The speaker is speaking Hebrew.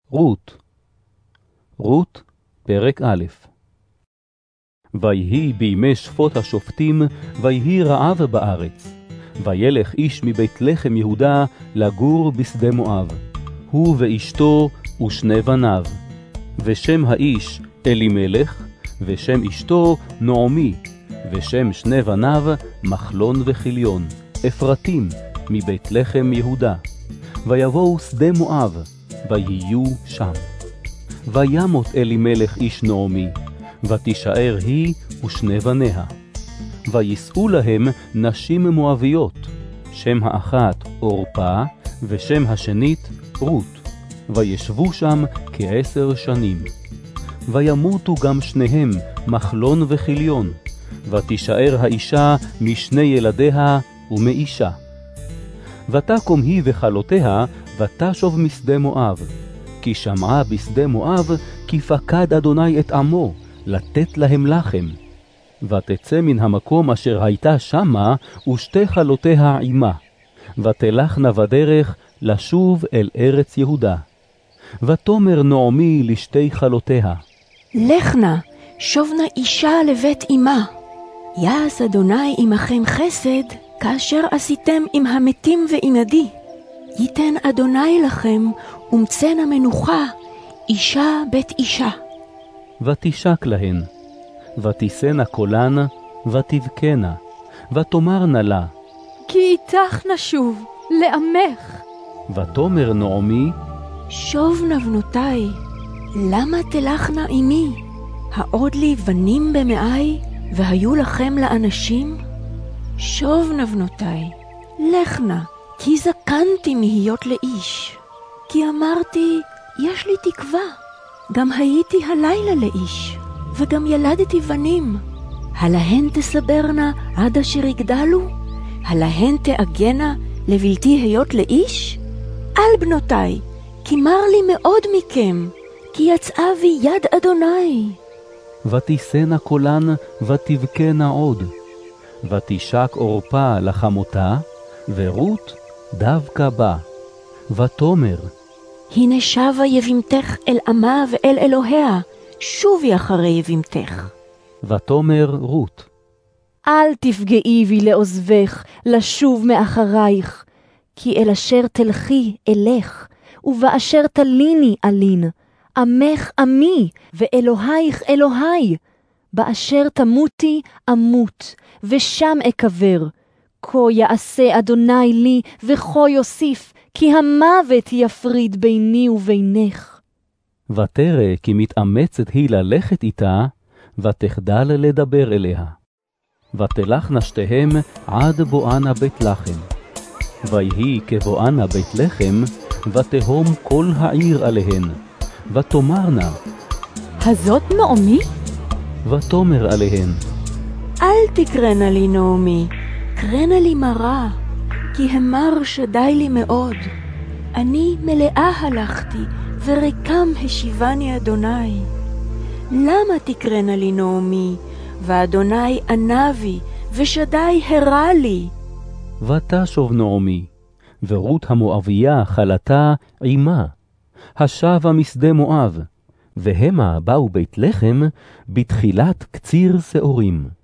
רות. רות, פרק א'. ויהי בימי שפוט השופטים, ויהי רעב בארץ. וילך איש מבית לחם יהודה לגור בשדה מואב, הוא ואשתו ושני בניו. ושם האיש אלימלך, ושם אשתו נעמי, ושם שני בניו מחלון וכיליון, אפרתים מבית לחם יהודה. ויבואו שדה מואב, ויהיו שם. וימות אלימלך איש נעמי, ותישאר היא ושני בניה. ויסעו להם נשים מואביות, שם האחת אורפה, ושם השנית רות. וישבו שם 10 שנים. וימותו גם שניהם מחלון וכיליון, ותישאר האישה משני ילדיה ומאישה. ותקום היא וכלותיה, ותשוב משדה מואב, כי שמעה בשדה מואב, כי פקד אדוני את עמו, לתת להם לחם. ותצא מן המקום אשר הייתה שמה, ושתי כלותיה עמה, ותלכנה בדרך לשוב אל ארץ יהודה. ותאמר נעמי לשתי כלותיה, לכנה, שובנה אישה לבית אמה. יעש אדוני עמכם חסד, כאשר עשיתם עם המתים ועמדי. ייתן אדוני לכם, ומצאנה מנוחה, אישה בית אישה. ותשק להן, ותישאנה קולן, ותבכנה, ותאמרנה לה, כי איתך נשוב, לעמך. ותאמר נעמי, שובנה בנותיי, למה תלכנה עמי? העוד לי בנים במאי, והיו לכם לאנשים? שובנה בנותיי, לכנה, כי זקנתי מהיות לאיש. כי אמרתי, יש לי תקווה. גם הייתי הלילה לאיש, וגם ילדתי בנים. הלהן תסברנה עד אשר יגדלו? הלהן תאגנה לבלתי היות לאיש? על בנותיי, כי מר לי מאוד מכם, כי יצאה בי יד אדוני. ותישאנה קולן, ותבכנה עוד. ותשק אורפה לחמותה, ורות דווקא בה. ותאמר, הנה שבה יבימתך אל עמה ואל אלוהיה, שובי אחרי יבימתך. ותאמר רות, אל תפגעי בי לעוזבך, לשוב מאחרייך, כי אל אשר תלכי אלך, ובאשר תליני אלין, עמך עמי, ואלוהיך אלוהי. באשר תמותי אמות, ושם אקבר. כה יעשה אדוני לי, וכה יוסיף, כי המוות יפריד ביני ובינך. ותרא כי מתאמצת היא ללכת איתה, ותחדל לדבר אליה. ותלכנה שתיהם עד בואנה בית לחם. ויהי כבואנה בית לחם, ותהום כל העיר עליהן. ותאמרנה, הזאת נעמי? ותאמר עליהן, אל תקרנה לי נעמי, קרנה לי מרה, כי המר שדי לי מאוד. אני מלאה הלכתי, וריקם השיבני אדוני. למה תקרנה לי נעמי, ואדוני ענה בי, ושדי הרע לי? ותשוב נעמי, ורות המואביה כלתה עמה, השבה משדה מואב, והמה באו בית לחם בתחילת קציר שעורים.